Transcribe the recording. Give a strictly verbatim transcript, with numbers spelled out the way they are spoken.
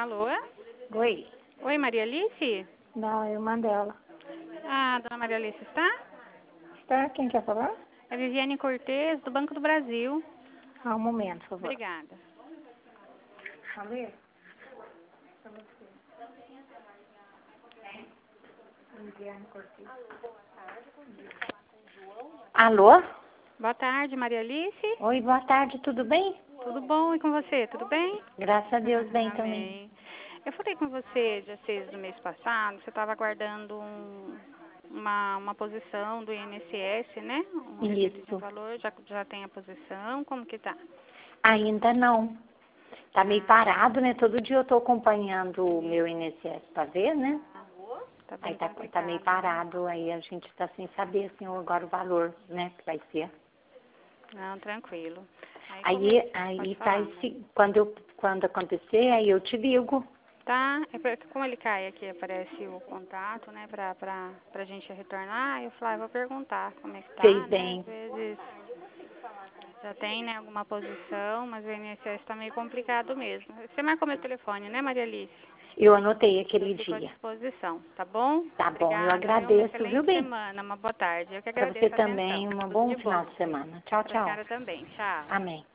Alô? Oi. Oi, Maria Alice? Não, irmã dela. Ah, dona Maria Alice está? Está? Quem quer falar? É Viviane Cortez, do Banco do Brasil. Ah, um momento, por favor. Obrigada. Alô? Alô? Boa tarde, Maria Alice. Oi, boa tarde, tudo bem? Tudo bom? E com você? Tudo bem? Graças a Deus, bem também. Amém. Eu falei com você dia seis do mês passado, você estava aguardando um, uma, uma posição do I N S S, né? Um receita de Isso. valor, já, já tem a posição, como que tá? Ainda não. Tá meio Ah, parado, né? Todo dia eu tô acompanhando o meu I N S S pra ver, né? tá Aí bem tá, tá meio complicado, né? parado, aí a gente tá sem saber, assim, agora o valor, né, que vai ser. Não, tranquilo. Aí, como Aí, ele... Pode aí falar, faz, amor. se- quando, eu, quando acontecer, aí eu te ligo. Tá, é porque como ele cai aqui, aparece o contato, né, pra, pra, pra gente retornar, eu falei, ah, eu vou perguntar como é que Fez tá, né, às bem. vezes já tem, né, alguma posição, mas o I N S S tá meio complicado mesmo. Você marcou meu telefone, né, Maria Alice? Eu anotei Eu aquele fico à dia. disposição, tá bom? Tá bom, eu Obrigada, viu? Uma agradeço, viu, excelente bem? semana, uma boa tarde. Eu que Para você agradeço a atenção. também, um Tudo bom de bom. final de semana. Tchau, Pra tchau. senhora também. Tchau. Amém.